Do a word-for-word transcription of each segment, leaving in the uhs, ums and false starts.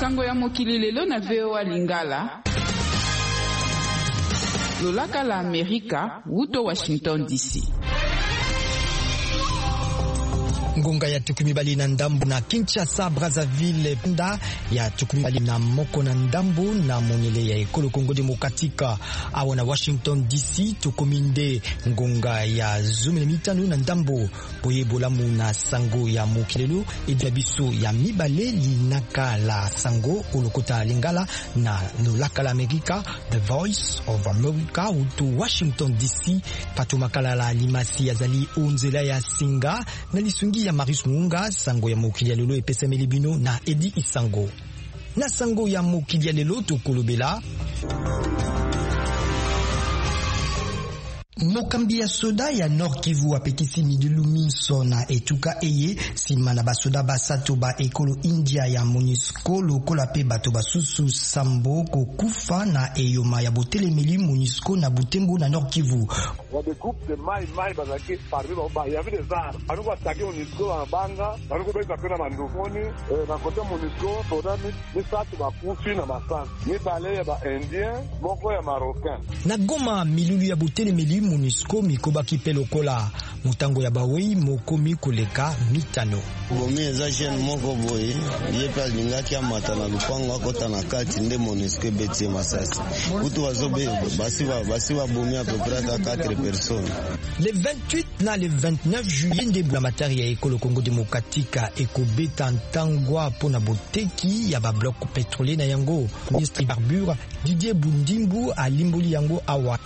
Sango ya mokili lelo na V O A Lingala. Lolaka la Amerika, wuto Washington D C. Ngonga ya tukumibali na ndambu na Kinshasa, Brazzaville, penda ya tukumibali na moko na ndambu na monele ya ekolo Kongo Demokratika. Awa na Washington D C tukuminde ngonga ya zumile mitanu na ndambu poye bolamu na sango ya mokilelu edabiso ya mibale linaka la sango kolokota lingala na lolaka la Amerika, The Voice of America utu Washington D C. Patumakala la limasi ya zali onzela ya singa na lisungi ya Marius Munga, sango ya mokili ya lelo epesa melibino na Edi Isango. Na sango ya mokili ya lelo tokolobela mokambi ya soda ya Nord Kivu apekisi midulu minso na etuka eye sima na basoda basato ba ekolo India ya MONUSCO lokola pe bato basusu sambo kokufa na eyoma ya botelemeli MONUSCO na Butembo na Nord Kivu. Wa de groupe de mai mai bazaki parmi ba ya vile zara anuko atake MONUSCO wa banga anuko beka pena mandukoni na kote MONUSCO soda ni satu bakufi na masana ni bale ya ba Indien moko ya Marocain na Goma milulu ya botelemeli MONUSCO mikobaki pelokola mutango ya bawei mokomi koleka mitano. Bomi eza jeune moko boye yepa lingaki amata na lupango akota na kati nde MONUSCO beti masasi kutu wazobe basiba basiba bomi à peu près quatre personnes. Le vingt-huit na le vingt-neuf juillet nde blamatari ya ekolo Kongo Demokratika ekobeta ntangwa pona boteki ya ba bloc pétrolier na yango. Ministre Barbure Didier Bundimbu alimboli yango awa.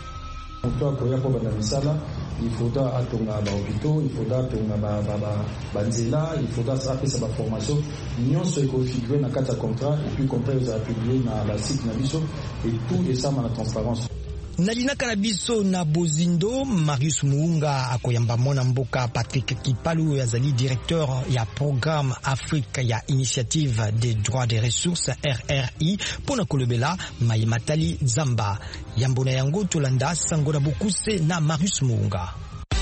Il faudra attendre à l'hôpital, il faudra attendre à Banzela, il faudra faire sa formation. Nous sommes configurés dans quatre contrats et puis contrat vous a publié dans la site Nabiso et tout est ça dans la transparence. Nalina Kanabiso na Bozindo, Marius Muunga akoyamba mona mboka Patrick Kipalu yazali directeur ya programme Afrique ya Initiative des droits des ressources R R I pona kolobela Mayimatali Zamba. Yambona yango tolanda sangola bokuse na Marius Muunga.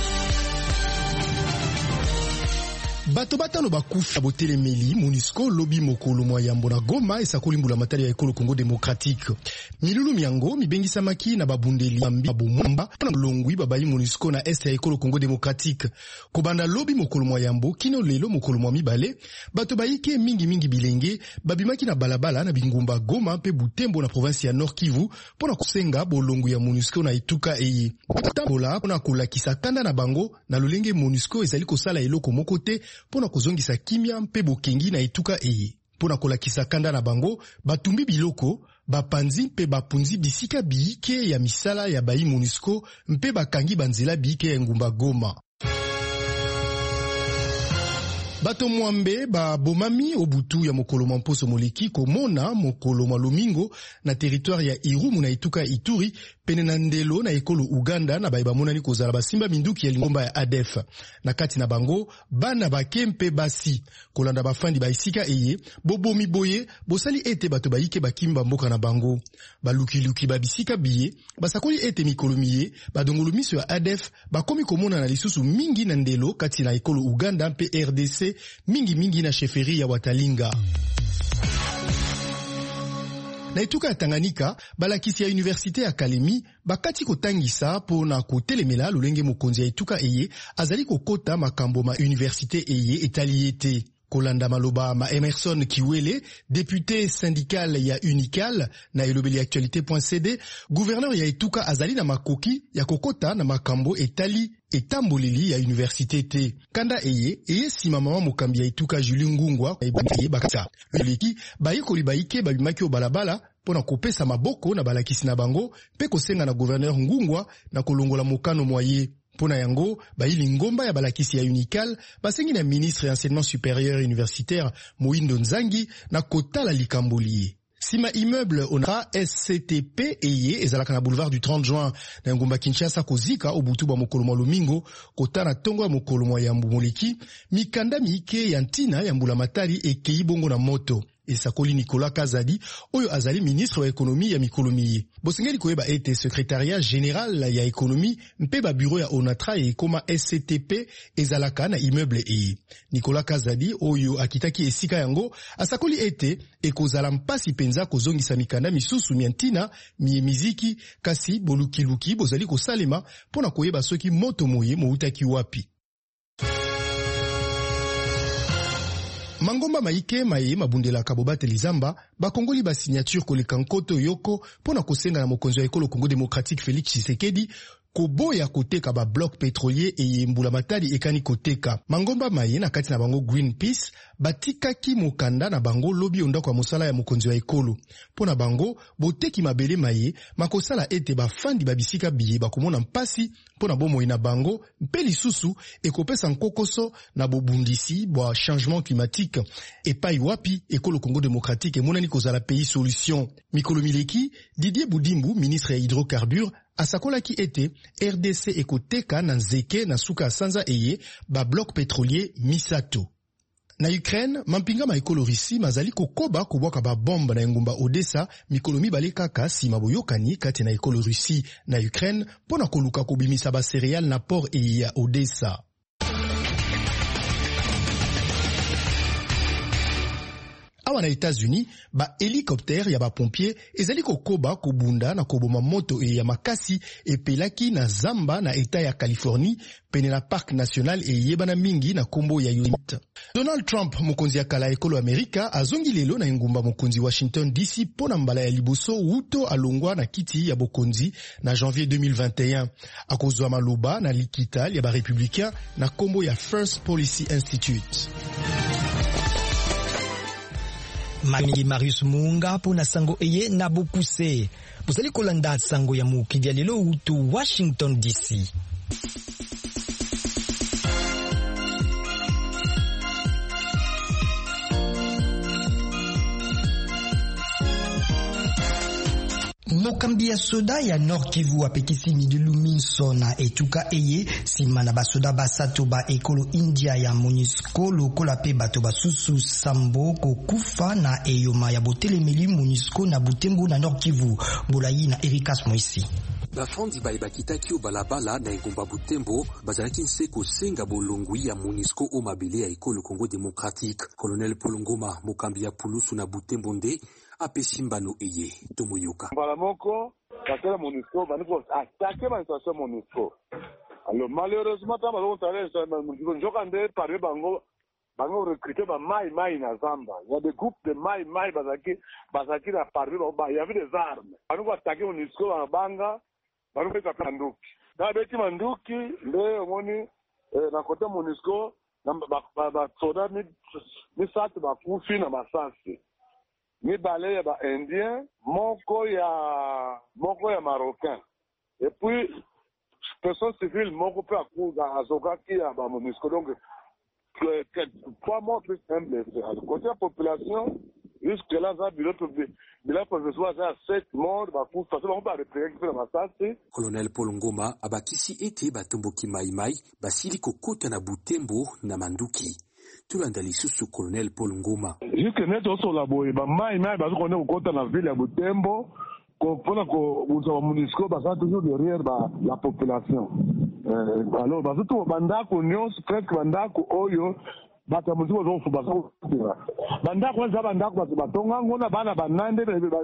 Bato batano bakufa botelemeli MONUSCO lobi mokolo mwa yambo na Goma esakoli mbula matari ya ekolo Kongo Demokratique. Milulu miango mibengisa maki na babundeli ambi babomba na longwi babayi MONUSCO na este ya ekolo Kongo Demokratique. Kobanda lobi mokolo mwa yambo kino lelo mokolo mwa mibale bato bayike mingi mingi bilenge babimaki na balabala na bingumba Goma pe Butembo na province ya Nord Kivu pona kusenga bolongu ya MONUSCO na etuka eye. Kola pona kolakisa kanda na bango na lolenge MONUSCO ezali kosala eloko mokote pona kozongisa kimia mpe bokengi na etuka eye. Pona kolakisa kanda na bango batumbi biloko bapanzi mpe bapunzi bisika biike ya misala ya bayi MONUSCO mpe bakangi banzela biike ya ngumba Goma. Bato mwambe ba bomami obutu ya mokolo mposo moleki komona mokolo malomingo na territoire ya Irumu na etuka Ituri pene na ndelo na ekolo Uganda na baiba monani kozala basimba minduki ya lingomba ya A D F na kati na bango bana bakempe basi kolanda bafandi ba isika eye bobomi boye bosali ete bato baike bakimba mboka na bango baluki luki babisika biye basakoli ete mikolomiye badongolo miso ya A D F bakomi komona na lisusu mingi na ndelo kati na ekolo Uganda mpe R D C mingi mingi na sheferi ya Watalinga. Na etuka ya Tanganyika, balakisi ya Université ya Kalemi, bakati kotangisa po na kotelemela lolenge mokonzi ya etuka eye, azali kokota makambo ma Université eye etaliyete. Kolanda maloba ma Emerson Kiwele, député syndical ya Unical na elobeli actualité.cd, gouverneur ya etuka azali na makoki ya kokota na makambo etali etamboleli ya université te. Kanda eye, eye sima mama mokambi ya etuka Julie Ngungwa, eye bakata. Leki, baye koli baike babimaki o balabala, pona kopesa maboko na balakisi na bango, pe kosenga na gouverneur Ngungwa na kolongola mokano moye. Pona yango, baili ngomba ya balakisi ya Unical, basengi na ministre enseignement supérieur universitaire Moindo Nzangi na kotala likamboliye. Sima immeuble onara S C T P eye ezalaka na boulevard du trente juin na ngomba Kinshasa kozika obutu ba mokolo mwa lomingo kota na tongo ya mokolo mwa yambu moleki mikanda miike ya ntina ya mbula matari ekei bongo na moto. esakoli Nicolas Kazadi oyo azali ministre wa ekonomi ya mikolo miye. Bosengeli koyeba ete secrétariat général ya ekonomi mpe ba bureau ya Onatra e koma S C T P ezalaka na immeuble e. Nicolas Kazadi oyo akitaki esika yango asakoli ete ekozala mpasi penza kozongisa mikanda misusu miantina miye miziki kasi bolukiluki bozali kosalema pona koyeba soki moto moye moutaki wapi. Mangomba maike maye mabundela kabobate lizamba bakongoli ba signature koleka nkoto yoko pona kosenga na mokonzi wa ekolo Congo démocratique Félix Tshisekedi koboya koteka ba bloc pétrolier eye mbula matadi ekani koteka. Mangomba maye na kati na bango Greenpeace batikaki mokanda na bango lobi onda kwa mosala ya mokonzi wa ekolo. Pona bango boteki mabele maye makosala ete bafandi babisika biye bakomona mpasi pona bomo ina bango mpe lisusu ekopesa nkokoso na bobundisi bwa changement climatique epai wapi ekolo Congo démocratique emonani kozala pays solution. Mikolo mileki Didier Boudimbu, ministre ya hydrocarbures, asakolaki ete R D C ekoteka na nzeke na suka sanza eye ba bloc pétrolier misato. Na Ukraine, mampinga ma ekolo Russie mazali kokoba kubwaka ba bomba na engumba Odessa mikolo mibale kaka sima boyokani kati na ekolo Russie na Ukraine pona koluka kobimisa ba céréales na port eye ya Odessa. Awa na États-Unis, ba hélicoptère ya ba pompier ezali kokoba kobunda na koboma moto e ya makasi epelaki na zamba na eta ya Californie pene na parc national e yebana mingi na kombo ya unit. Donald Trump mokonzi ya kala ekolo Amerika azongi lelo na ngumba mokonzi Washington D C pona mbala ya liboso wuto alongwa na kiti ya bokonzi na janvier deux mille vingt et un. Akozwa maloba na likita ya ba républicain na kombo ya First Policy Institute. Mami Marius Munga pona sango eye na bokuse. Bozali kolanda sango ya mukidi ya lelo utu Washington D C. Mokambi ya soda ya Nord Kivu apekisi Midilu Minso na etuka eye sima na basoda basato ba ekolo India ya MONUSCO lokola pe bato basusu sambo kokufa na eyoma ya botelemeli MONUSCO na Butembo na Nord Kivu. Bolayi na Ericas Moisi. Bafandi bayebakitaki o balabala na engumba Butembo bazalaki nse kosenga bolongwi ya MONUSCO o mabele ya ekolo Congo démocratique. Colonel Paul Ngoma mokambi ya Pulusu na Butembo nde apesimbano eye tomoyoka. Mbala moko kasela MONUSCO baniko attaquer ma station MONUSCO. Alors malheureusement ta baloko tale sa MONUSCO njoka nde paré bango bango recruter ba mai mai na zamba. Il y a des groupes de mai mai bazaki bazaki na paré ba il y avait des armes. Baniko attaquer MONUSCO na banga baniko ka kanduki. Da beti manduki nde omoni na kote MONUSCO na ba ba soda ni ni satu ba kufi na masasi. Ni balé ya ba indien, moko ya moko ya marocain. Et puis personne civile moko pe akuza azokaki ya ba MONUSCO. Donc que trois morts plus un blessé. À côté de la population, jusque là ça bilan bilan provisoire ça sept morts ba pour parce qu'on va repérer qui fait la massacre. Colonel Paul Ngoma abakisi ete batomboki mai mai basili kokota na Butembo na Manduki. Tulanda lisusu Colonel Paul Ngoma. Jusque neto so la boye ba mai mai ba ko ne kokota na ville ya Butembo ko pona ko uza MONUSCO ba toujours derrière ba la population. Euh alors ba tout bandako nyonso presque bandako oyo bata MONUSCO zo fu ba ko bandako za bandako ba batonga ngona bana banande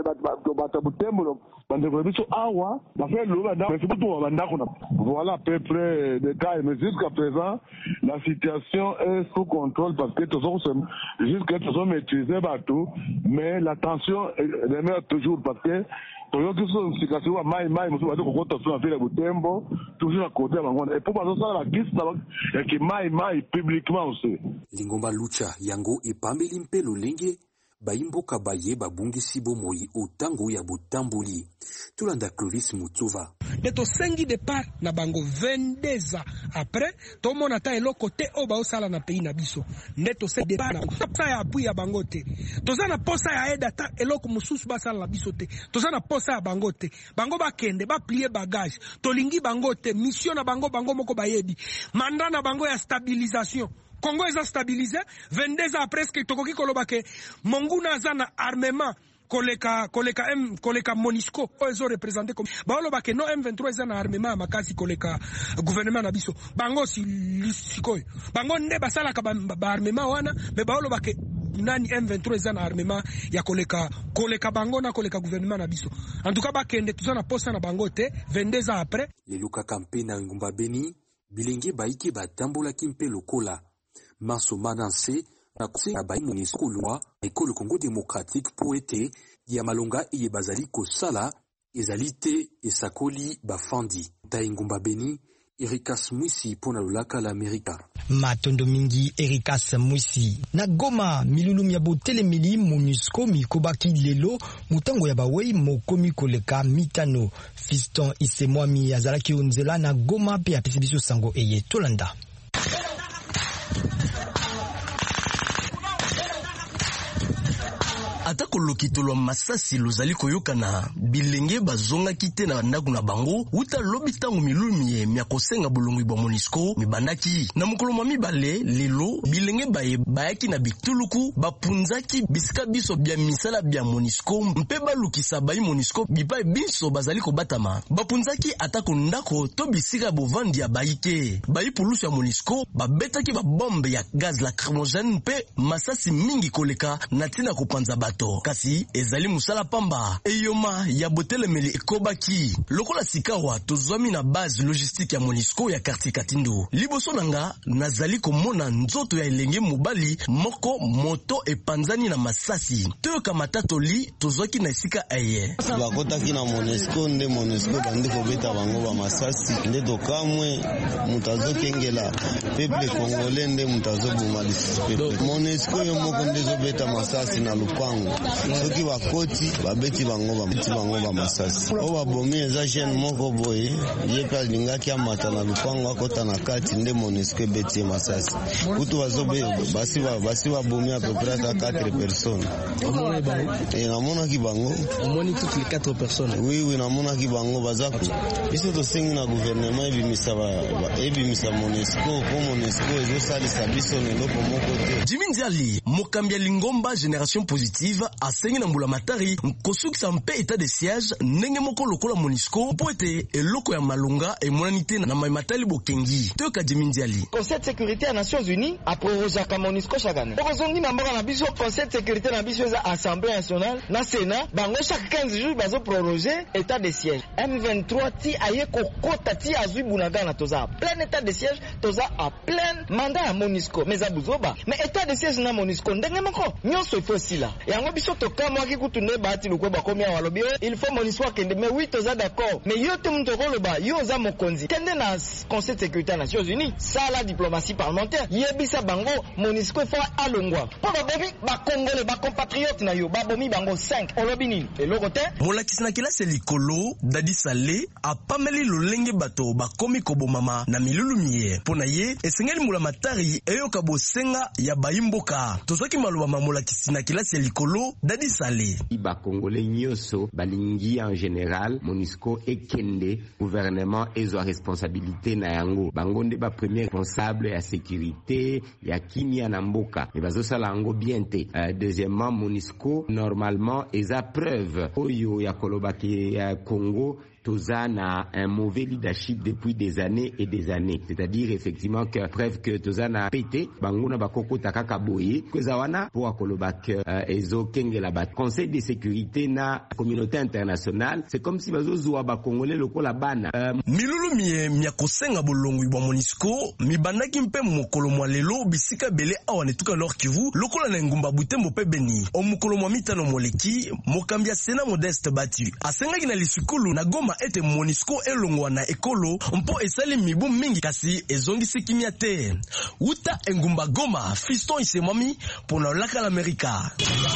bata Butembo bandeko biso awa ba fait le bandako mais tout bandako na voilà à peu près des cas mais jusqu'à présent la situation est sous contrôle parce que tous sont jusqu'à tous sont maîtrisés partout mais la tension demeure toujours parce que toujours que situation wa mai mai musu ba ko kota sur la ville de Butembo toujours à côté bango et pour pas ça la liste et que mai mai publiquement aussi Lingomba Lucha yango epambeli mpelo lenge baimboka baye babungisi bomoi otango ya botamboli. Tulanda Clovis Mutuva. Neto sengi de part na bango vingt-deux ans après to mona ta eloko te o ba osala na pays na biso. Neto sengi de part na ya appui ya bango te. Toza na posa ya aide ta eloko mususu ba sala na biso te. Toza na posa ya bango te. Bango ba kende ba plier bagage. Tolingi bango te mission na bango bango moko bayebi. Mandat na bango ya stabilisation. Congo eza stabilisé vingt-deux ans presque tokoki koloba ke monguna zana armement koleka koleka M koleka Monisco ozo représenter comme baoloba ke no M vingt-trois zana armement makasi koleka gouvernement na biso bango si sikoyo bango nde basala ka ba, ba armement wana me baoloba ke nani M vingt-trois zana armement ya koleka koleka bango na koleka gouvernement na biso en tout cas bakende tuzana posa na bango te vingt-deux ans après le luka campagne na Ngumba Beni bilenge baiki batambola kimpe lokola Manso Mananse na kose abai Monisco loi ekolo Congo démocratique pour ete ya malonga eye bazali kosala ezalite esakoli bafandi ta Ngumba Beni Erikas Mwisi pona lulaka la Amerika matondo mingi Erikas Mwisi na Goma milulu ya botelemeli Monisco mikobaki lelo mutango ya bawei mokomi koleka mitano Fiston Isemwami azalaki onzela na Goma pe apesibiso sango eye tolanda atako lokitolo masasi lozali koyokana bilenge bazonga kite na ndaku na bango uta lobi tango milumi mya kosenga bolongwi bwa Monisco mibandaki na mukolo mwa mibale lelo bilenge baye bayaki na bituluku bapunzaki bisika biso bya misala bya Monisco mpe balukisa bayi Monisco bipa biso bazali kobatama bapunzaki atako ndako to bisika bovandi ya bayike bayi pulusu ya Monisco babetaki ba bombe ya gaz lacrymogène mpe masasi mingi koleka na tina kopanza bato kasi ezali musala pamba eyoma ya botelemeli ekobaki lokola sikawa tozwami na base logistique ya Monisco ya quartier Katindo liboso nanga nazali komona nzoto ya elenge mobali moko moto epanzani na masasi toyoka matatoli tozwaki na esika aye bakotaki na Monisco nde Monisco bandi kobeta bango ba masasi nde tokamwe mutazo kengela peuple congolais nde mutazo bumalisi Monisco yo moko nde zobeta masasi na lupango soki bakoti babeti bango babeti bango ba masasi o babomi eza jeune moko boye ye pe alingaki amata na lupango akota na kati nde Monisco beti masasi kutu bazobe basi ba basi babomi à peu près à quatre personnes et namona ki bango omoni toutes les quatre personnes oui oui namona ki bango bazako biso to sengi na gouvernement ebimisa ba ebimisa Monisco ko Monisco ezo salisa biso leloko moko te Jimmy Nziali mokambi ya Lingomba Génération Positive asengi na mbula matari kosukisa mpe état de siège ndenge moko lokola Monisco po ete eloko ya malunga emonanite na maimatali bokengi toyoka Jimmy Nziali Conseil de sécurité des Nations Unies a prorogé ka Monisco chaque année okozongi na mboka na biso Conseil de sécurité na biso za Assemblée nationale na Sénat bango chaque quinze jours bazo proroger état de siège M vingt-trois ti aye kokota ti azui bunaga na toza plein état de siège toza a plein mandat ya Monisco mais abuzoba mais état de siège na Monisco ndenge moko nyonso ifo sila yango biso toka mwaki kutunde bati lukwe bakomi ya walobi il faut Monisco kende mais oui toza d'accord mais yo te muntu koloba yo za mokonzi kende na Conseil de sécurité des Nations Unies ça la diplomatie parlementaire yebisa bango Monisco faut alongwa po babomi ba congolais ba compatriotes na yo babomi bango cinq olobi nini eloko te molakisi na kilasi likolo Dadi Salé apameli lolenge bato bakomi kobomama na milulumie pona ye esengeli mula matari eyoka bosenga ya bayimboka tozwaki maloba molakisi na kilasi likolo Dadi Salé ba congolais nyoso balingi en général Monisco ekende gouvernement ezo responsabilité na yango bango nde ba premier responsable ya sécurité ya kimia na mboka et bazo sala yango bien te uh, deuxièmement Monisco normalement eza preuve oyo ya kolobaki ya Congo toza na un mauvais leadership depuis des années et des années. C'est-à-dire effectivement que preuve que toza na pété banguna bakoko takaka boye kweza wana po akolobak uh, ezo kengela ba Conseil de sécurité na communauté internationale. C'est comme si bazo zuwa ba congolais lokola bana. Uh, milulu mie mia kosenga bolongwi bwa Monisco mibandaki mpe mokolo mwa lelo bisika bele awane tuka Nord Kivu lokola na Ngumba Butembo pe Beni. O mokolo mwa mitano moleki mokambia Sena Modeste Batu asengaki na lisukulu na Goma ete Monisco elongwa na ekolo mpo esali mibu mingi kasi ezongisi kimia te uta Ngumba Goma Fiston Isemwami pona laka l'Amerika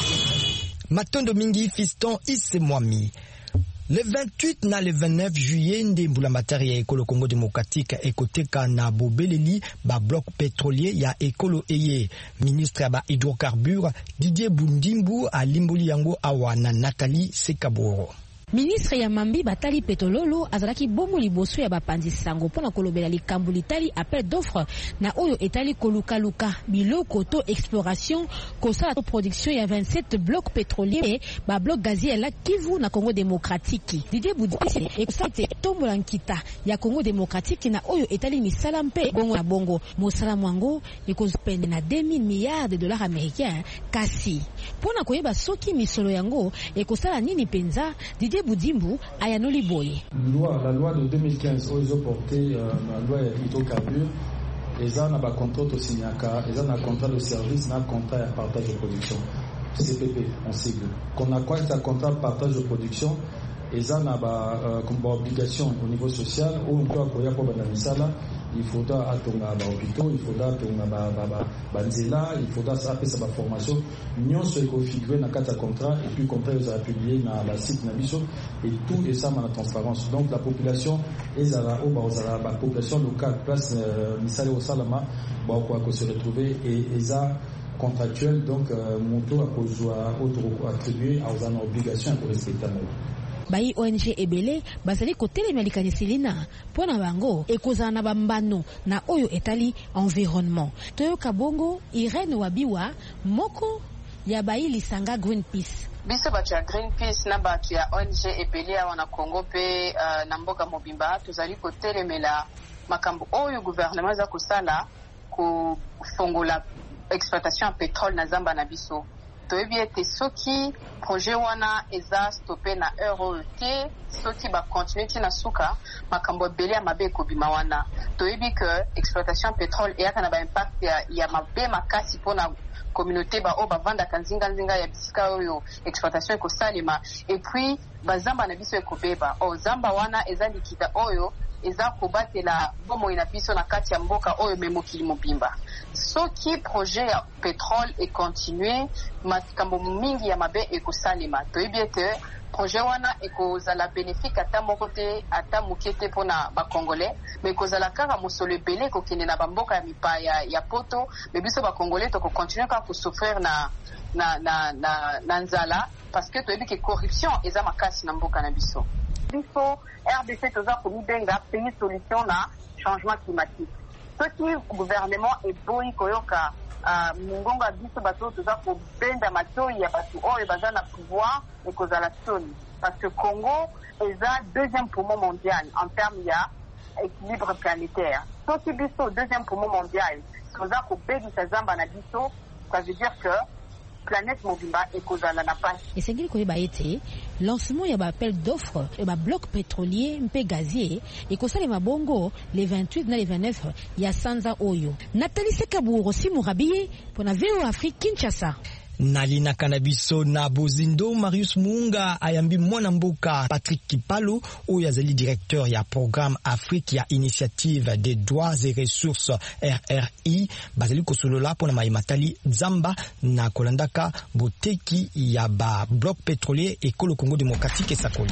matondo mingi Fiston Isemwami. Le vingt-huit na le vingt-neuf juillet nde mbula matari ya ekolo Congo démocratique ekoteka na bobeleli ba bloc pétrolier ya ekolo eye ministre ya ba hydrocarbures Didier Bundimbu alimboli yango awa na Nathalie Sekaboro. Ministre ya Mambi Batali Petololo azalaki bomo liboso ya bapanzi sango pona kolobela likambo litali appel d'offre na oyo etali koluka luka biloko to exploration kosala to production ya vingt-sept blocs pétroliers ba bloc gazier la Kivu na Congo démocratique. Didier Boudisi ekosate tombola nkita ya Congo démocratique na oyo etali misala mpe bongo na bongo mosala mwango ekozpende na deux mille milliards de dollars américains kasi pona koyeba soki misolo yango ekosala nini penza. Didier Boudimbu ayanoli boye. Loi, la loi de deux mille quinze où ils ont porté euh, la loi hydrocarbures, ils ont un contrat de signaka, ils ont un contrat de service, un contrat de partage de production. C P P en sigle. Qu'on a quoi un contrat de partage de production, ils ont une obligation au niveau social où on peut accueillir pour la il faudra atonga ba hôpitaux, il faudra atonga ba ba banzela, il faudra saper sa formation. Nous se configurer dans quatre contrats et puis contrat ils a publié dans la site Nabiso et tout est ça dans la transparence. Donc la population ezala au bazala la population locale place misale au salama ba quoi que se retrouver et eza contractuel donc monto à cause autre attribué aux en obligation pour respecter la loi. Bayi O N G ebele bazali kotelema likanisilina pona bango ekozana na bambano na oyo etali environnement. Toyoka bongo Irene Wabiwa moko ya bayi lisanga Greenpeace. Biso batu ya Greenpeace na batu ya O N G ebele wana Kongo pe uh, na mboka mobimba tozali kotelemela makambo oyo gouvernement za kosala ko fongola exploitation ya pétrole na zamba na biso. Toyebi ete soki projet wana eza stoppé na euro te soki ba continuer na suka makambo ebele ya mabe ekobima wana. Toyebi que exploitation pétrole eyaka na ba impact ya, ya mabe makasi pona communauté ba o ba vanda kanzinga nzinga ya bisika oyo exploitation ekosalema et puis bazamba na biso ekobeba o zamba wana eza likita oyo eza kobatela bomo ina biso na kati ya mboka oyo memokili mobimba. Soki projet ya pétrole e continuer makambo mingi ya mabe ekosalema. Toyebi ete projet wana ekozala bénéfique ata moko te ata moke te mpona bakongolais mais ekozala kaka mosolo ebele ekokende na bamboka ya mipaya ya poto mais biso bakongolais tokokontinue kaka kosouffrir na na na na, na nzala parce que toyebi ke corruption eza makasi na mboka na biso. Biso R D C toza komibenga pays solution na changement climatique. Soki gouvernement eboyi koyoka uh, mungonga biso bato toza kobenda matoi ya bato oyo baza na pouvoir ekozala soni parce que Congo eza deuxième poumon mondial en termes ya équilibre planétaire. Soki biso deuxième poumon mondial toza kobebisa zamba na biso, ça veut dire que planète mobimba ekozala na pasi. Esengeli koyeba ete lancement ya ba appel d'offre et ba bloc pétrolier mpe gazier ekosalema bongo les vingt-huit na les vingt-neuf ya sanza oyo. Nathalie Sekaburo Simurabiye pona V O Afrique Kinshasa. Nalina Kanabiso na Bozindo Marius Muunga ayambi mwana mboka Patrick Kipalo oyo azali directeur ya programme Afrique ya initiative des droits et ressources R R I bazali kosolola pona maimatali Zamba na kolandaka boteki ya ba bloc pétrolier ekolo Congo démocratique esakoli.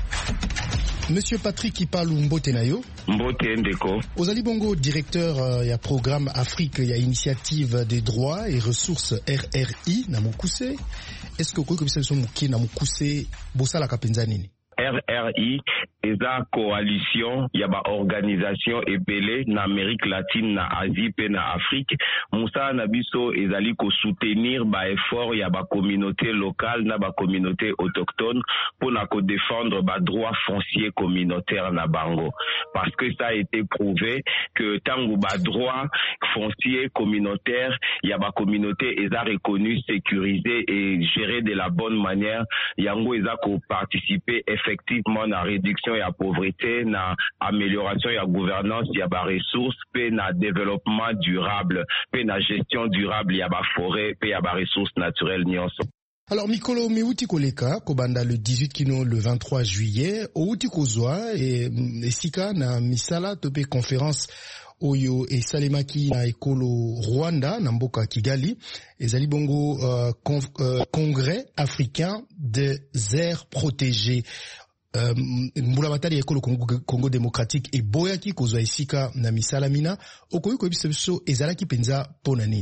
Monsieur Patrick Kipalo mbote na yo. Mbote ndeko. Ozali bongo directeur uh, ya programme Afrique ya initiative des droits et ressources R R I na Mukuse. Est-ce que vous pouvez vous dire na Mukuse bosala kapenza nini? R R I eza coalition ya ba organisation ebele na Amérique latine na Asie pe na Afrique. Musa na biso ezali ko soutenir ba effort ya ba communauté locale na ba communauté autochtone pour na ko défendre ba droit foncier communautaire na bango parce que ça a été prouvé que tango ba droit foncier communautaire ya ba communauté eza reconnu, sécurisé et géré de la bonne manière yango eza ko participer effectivement na réduction ya pauvreté, na amélioration ya gouvernance ya ba ressources, pe na développement durable, pe na gestion durable ya ba forêt, pe ya ba ressources naturelles nyonso. Alors Mikolo Meuti Koleka kobanda le dix-huit kino le vingt-trois juillet outi kozwa et esika na misala tope conférence oyo esalemaki na ekolo Rwanda na mboka Kigali ezali bongo uh, con, uh, congrès africain des aires protégées. Uh, mbula batali ekolo Congo, Congo démocratique et boyaki kozwa esika na misala mina okoyi ko biso ezalaki penza pona nini?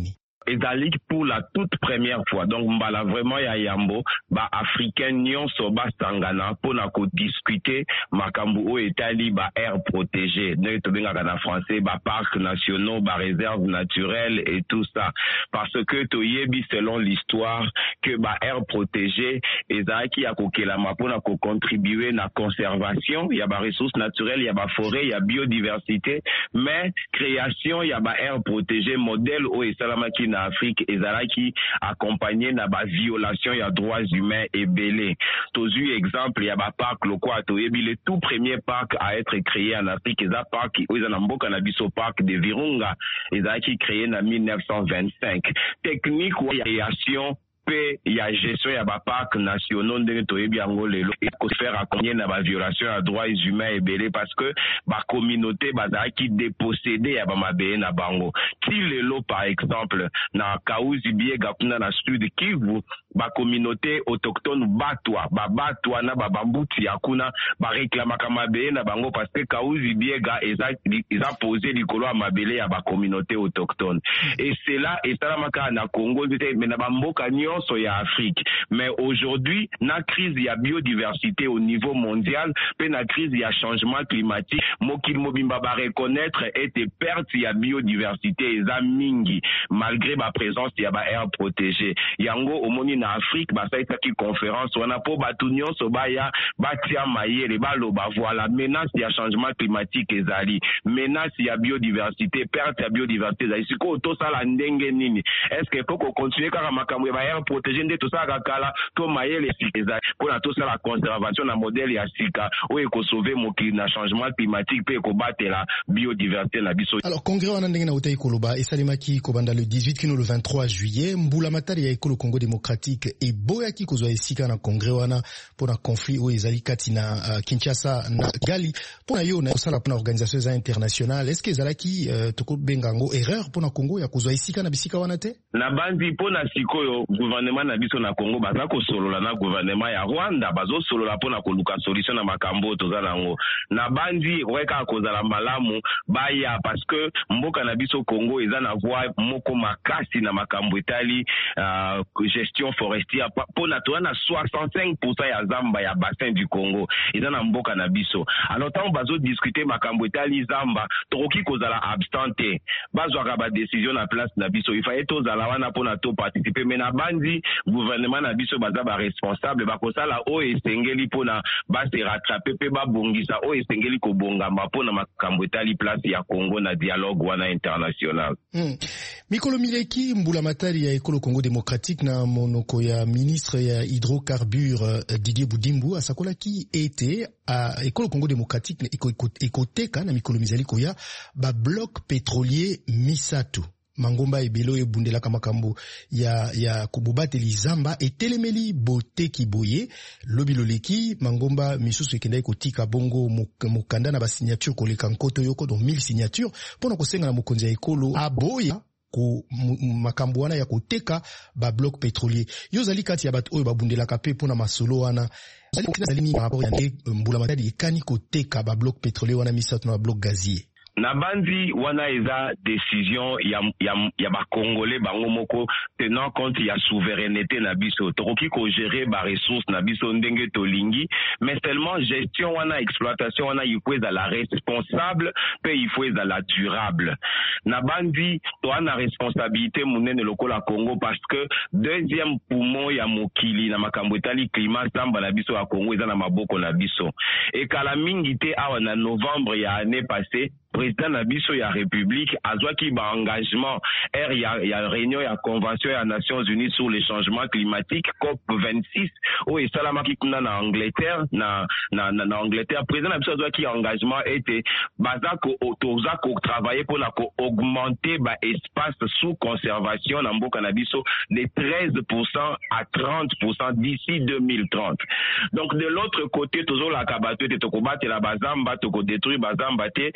ezali pour la toute première fois. Donc mbala vraiment ya yambo ba africain nyonso ba sangana pona ko discuter makambu o etali ba air protégé. Ne tobengaka na français ba parcs nationaux, ba réserves naturelles et tout ça. Parce que toyebi selon l'histoire que ba air protégé ezaki ya kokelama pona ko contribuer na conservation, il y a ba ressources naturelles, il y a ba forêt, il y a biodiversité, mais création il y a ba air protégé modèle o esalamaki na Afrique ezalaki accompagné na ba violation ya droits humains et belé. Tozu exemple il y a ba parc lokwa toyebi le tout premier parc à être créé en Afrique eza parc oza na mboka na biso parc de Virunga ezalaki créé en mille neuf cent vingt-cinq. Technique ou création il y a gestion ya ba parcs nationaux ndenge toyebi yango lelo et ko faire accompagner na ba violation ya droits humains et belé parce que ba communauté bazaki déposséder ya ba mabé na bango. Ti lelo par exemple na Kauzi Biega kuna na sud Kivu ba communauté autochtone batwa ba batwa na ba bambuti ya kuna ba réclamaka mabé na bango parce que Kauzi Biega eza eza posé likolo ya mabélé ya ba communauté autochtone. Et c'est là et salamaka na Congo mais na ba mboka nyo ya Afrique. Mais aujourd'hui, na crise ya biodiversité au niveau mondial, pe na crise ya changement climatique, mokil mobimba ba reconnaître ete perte ya biodiversité eza mingi malgré ba présence ya ba air protégé. Yango omoni na Afrique ba saita ki conférence wana po batunyon so ba ya batia mayele baloba voilà menace ya changement climatique ezali, menace ya biodiversité, perte ya biodiversité ezali. Siko to sala ndenge nini? Est-ce que faut qu'on continue kaka makambo ya ba air protéger nde tosala kala to mayele sikeza pona tosala conservation na modèle ya sika oyo ko sauver mokili na changement climatique pe ko batela biodiversité na biso. Alors congrès wana ndenge na utai koloba esalimaki kobanda le dix-huit kino le vingt-trois juillet mbula matari ya ekolo Congo démocratique et boyaki kozwa esika na congrès wana pona conflit oyo ezali kati na uh, Kinshasa na Gali pona yo na osala pona organisation internationale. Est-ce que ezalaki uh, toko bengango erreur pona Congo ya kozwa esika na bisika wana te na bandi pona sikoyo gouvernement na biso na Congo baza ko solola na gouvernement ya Rwanda bazo solola pona koluka solution na makambo toza nango na bandi weka kozala malamu baya parce que mboka na biso Congo eza na voie moko makasi na makambo etali uh, gestion forestière pona to na soixante-cinq pour cent ya zamba ya bassin du Congo eza na mboka na biso. Alors tant bazo discuter makambo etali zamba tokoki kozala abstenté bazwaka ba décision na place na biso il fallait tozala wana pona to participer mais na bandi gouvernement na biso baza ba responsable ba kosala o esengeli pona ba se rattraper pe ba bongisa o esengeli ko bongamba pona makambo etali place ya Congo na dialogue wana international. Hmm. Mikolo Mileki mbula matari ya ekolo Congo démocratique na monoko ya ministre ya hydrocarbures uh, Didier Boudimbu asakola ki ete a uh, ekolo Congo démocratique ekoteka na mikolo mizali koya ba bloc pétrolier misatu mangomba ebelo ebundelaka makambo ya ya kubobateli zamba etelemeli boteki boye lobiloleki mangomba misusu ekendai kotika bongo mokanda na ba signature koleka nkoto yoko donc mille signatures pona kosenga na mokonzi ya ekolo aboya ku makambo wana ya koteka ba bloc pétrolier yozali kati ya bato oyo babundelaka pe pona masolo wana zali ni rapport ya mbula matadi ekani koteka ba bloc pétrolier wana misatu na bloc gazier na bandi wana eza décision ya ya ya ba congolais bango moko tenant compte ya souveraineté na biso tokoki ko gérer ba ressources na biso ndenge tolingi mais seulement gestion wana exploitation wana il faut être la responsable pe il faut être la durable na bandi to ana responsabilité munene lokola Congo parce que deuxième poumon ya mokili na makambo etali climat samba na biso ya Congo eza na maboko na biso et kala mingi te awa na novembre ya année passée président na biso ya république azwaki ba engagement er ya ya réunion ya convention ya Nations Unies sur les changements climatiques COP vingt-six o esalamaki kuna na Angleterre na na na, na Angleterre président na biso azwaki engagement était baza ko autoza ko travailler pour na ko augmenter ba espace sous conservation na mboka na biso de treize pour cent à trente pour cent d'ici deux mille trente. Donc de l'autre côté toujours la kabato te ko batela bazamba to ko détruire bazamba te mais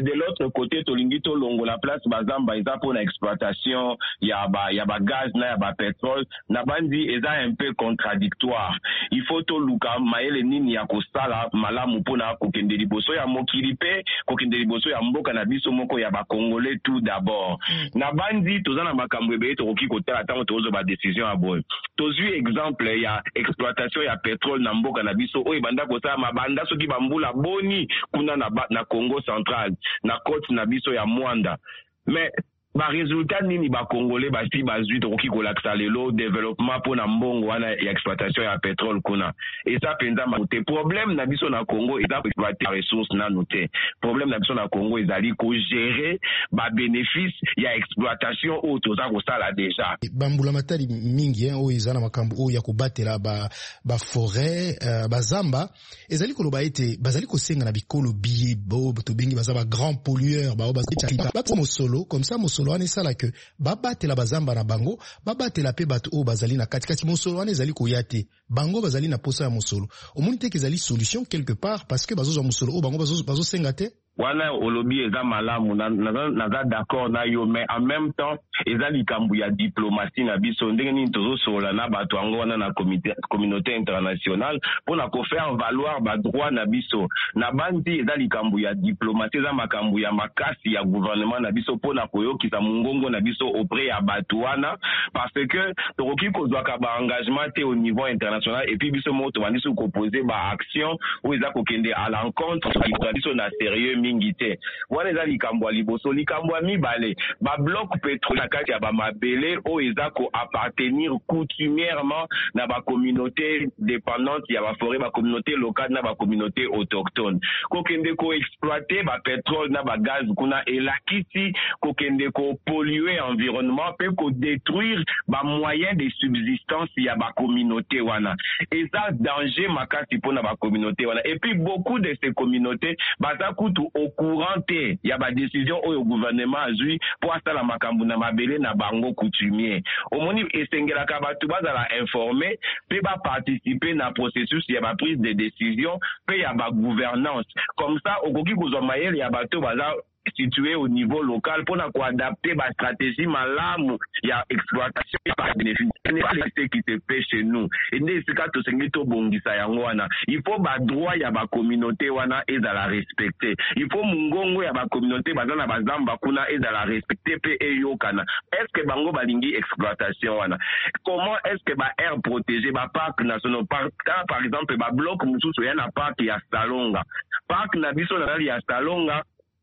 de l'autre côté tolingi to longo la place bazamba eza pour na exploitation ya ba ya ba gaz na ya ba pétrole na bandi eza un peu contradictoire. Il faut to luka maele nini ya kosala malamu pona kokende liboso ya mokili pe kokende liboso ya mboka na biso moko ya ba congolais tout d'abord. Mm. Na bandi tozana makambo ebe to koki kotala tango tozo ba décision aboy. Tozu exemple ya exploitation ya pétrole na mboka na biso oyo banda kosala mabanda soki bambula boni kuna na na Congo central na côte na biso ya Mwanda. Mais ba résultat nini ba congolais ba si bazui to koki kolakisa lelo développement pour na mbongo wana ya exploitation ya pétrole kuna. Et ça penza maute problème na biso na Congo eza exploiter ressources na noté. Problème na biso na Congo ezali ko gérer ba bénéfice ya exploitation auto za ko sala déjà. Bambula matari mingi hein o ezana makambo o ya kobatela ba ba forêt uh, ba zamba ezali ko loba ete bazali ko senga na bikolo biye bo to bengi bazaba grand pollueur ba o bazali ba mo solo comme ça mo solo wana esala ke babatela bazamba na bango babatela pe bato o bazali na katikati mosolo wana ezali koya te bango bazali na posa ya mosolo omoni te kezali solution quelque part parce que bazozwa mosolo o bango bazosenga te wana olobi eza malamu na naza d'accord na yo mais en même temps eza likambo ya diplomatie na biso ndenge nini tozosola na bato yango wana na comité communauté internationale mpona kofaire valoir badroit na biso na bandi eza likambo ya diplomatie eza makambo ya makasi ya gouvernement na biso mpona koyokisa mongongo na biso auprès ya bato wana parce que tokoki kozwaka baengagement te au niveau international et puis biso moko tobandi so kopose baaction oyo eza kokende à l'encontre ya biso na sérieux mingite wana eza likambo ya liboso likambo ya mibale ba bloc pétrole na kati ya ba mabele oyo eza ko appartenir coutumièrement na ba communauté dépendante ya ba forêt ba communauté locale na ba communauté autochtone kokende ko exploiter ba pétrole na ba gaz kuna elakisi kokende ko polluer environnement pe ko détruire ba moyens de subsistance ya ba communauté wana eza danger makasi pona ba communauté wana et puis beaucoup de ces communautés baza kutu au courant te ya ba décision au gouvernement azui pour asala makambo na mabele na bango coutumier omoni esengelaka batu bazala informer pe ba participer na processus ya ba prise de décision pe ya ba gouvernance comme ça okoki kozwa mayele ya bato baza situé au niveau local pour na adapter ba stratégie malamu ya exploitation par bénéfice n'est pas ce qui se fait chez nous et ne ce cas to sengito bongisa yango wana il faut ba droit ya ba communauté wana ezala respecter il faut mungongo ya ba communauté bazana bazamba kuna ezala respecter pe eyokana est-ce que bango balingi exploitation wana comment est-ce que ba air protégé ba parc national par par exemple ba bloc mususu ya na parc ya Salonga parc na biso na ya Salonga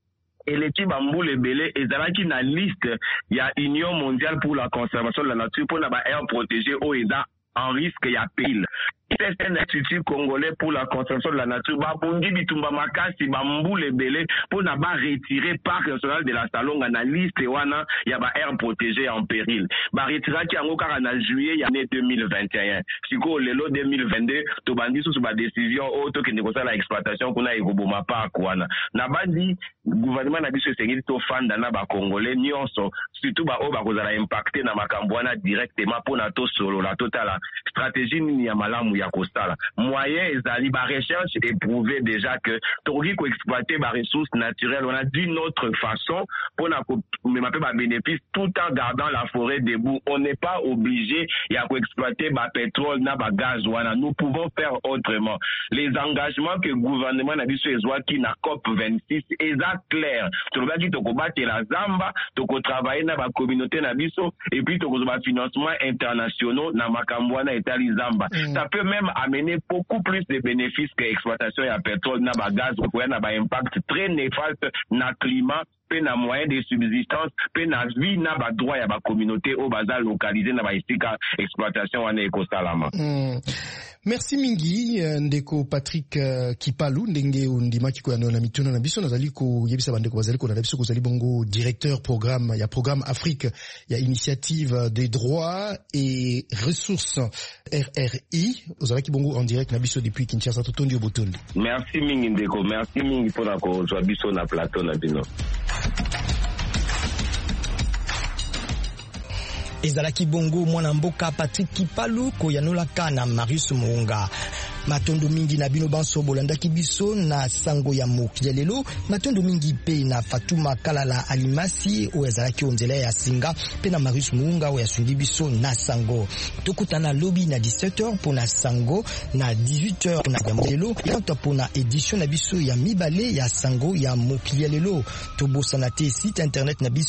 et l'équipe Bamboule Belé et Zalaki na liste il y a Union mondiale pour la conservation de la nature pour la air protégée au Eda en risque ya pile. C'est un institut congolais pour la conservation de la nature. Babondi bitumba makasi Bamboule Belé pour na ba retirer parc national de la Salonga na liste wana ya ba air protégée en péril. Ba retira ki ango kaka na juillet ya année deux mille vingt et un. Siko lelo deux mille vingt-deux to bandi sous ba décision auto ke negocia la exploitation kuna ekoboma parc wana. Na bandi gouvernement na biso sengi to fanda na ba congolais nyonso surtout ba o ba kozala impacter na makambo wana directement pour na to solo la totale stratégie ni ya malamu ya kostala moyen ezali ba recherche éprouvé déjà que tokoki ko exploiter ba ressources naturelles on a d'une autre façon pour na ko même pas ba bénéfice tout en gardant la forêt debout on n'est pas obligé ya ko exploiter ba pétrole na ba gaz wana nous pouvons faire autrement les engagements que le gouvernement na biso ezwaki na COP vingt-six eza clair tolobaki tokobate la zamba toko travailler na ba communauté na biso et puis toko ba financement internationaux na makambo na etali zamba mm. Ça peut même amener beaucoup plus de bénéfices que l'exploitation ya pétrole na ba gaz ou na ba impact très néfaste na climat pe na moyen de subsistance pe na vie na ba droit ya ba communauté au bazar localisé na ba isika exploitation wana ekosalama. Mm. Merci mingi ndeko Patrick uh, Kipalu ndenge undima kiko ya na mituno na biso nazali ko yebisa bandeko bazali ko na biso ko zali bongo directeur programme ya programme Afrique ya initiative des droits et ressources R R I ozalaki bongo en direct na biso depuis Kinshasa totondi obotondi. Merci mingi ndeko merci mingi pona ko zwa biso na plateau na bino. Ezalaki bongo mwana mboka Patrick Kipalu koyanolaka na Marius Mounga. matondo mingi na bino banso bolandaki biso na sango ya mokili lelo matondo mingi pe na Fatuma Kalala Alimasi o ezalaki onzela ya singa pe na Marius Muunga o yasundi biso na sango tokutana lobi na dix-sept heures pour na sango na dix-huit heures na lelo yanta pour na édition na biso ya mibale ya sango ya mokili lelo tobosana te site internet na biso